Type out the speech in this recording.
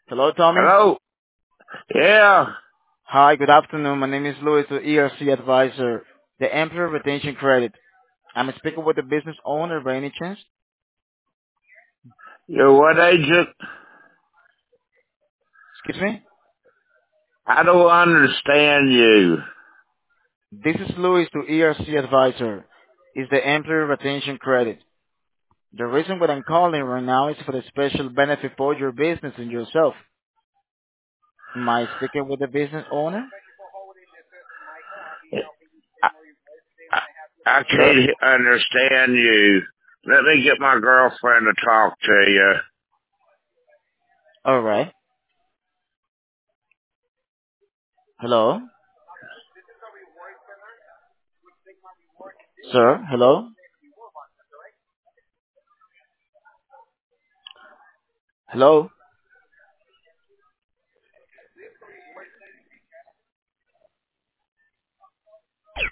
Hello, Tommy. Hello? Yeah. Hi, good afternoon. My name is Louis, the ERC advisor, the Employee Retention Credit. I'm speaking with the business owner by any chance. You're what agent? Excuse me? I don't understand you. This is Louis, the ERC advisor. Is the Employee Retention Credit. The reason what I'm calling right now is for the special benefit for your business and yourself. Am I speaking with the business owner? I, I, I Sir? can't understand you. Let me get my girlfriend to talk to you. Alright. Hello? Sir? Hello? Hello?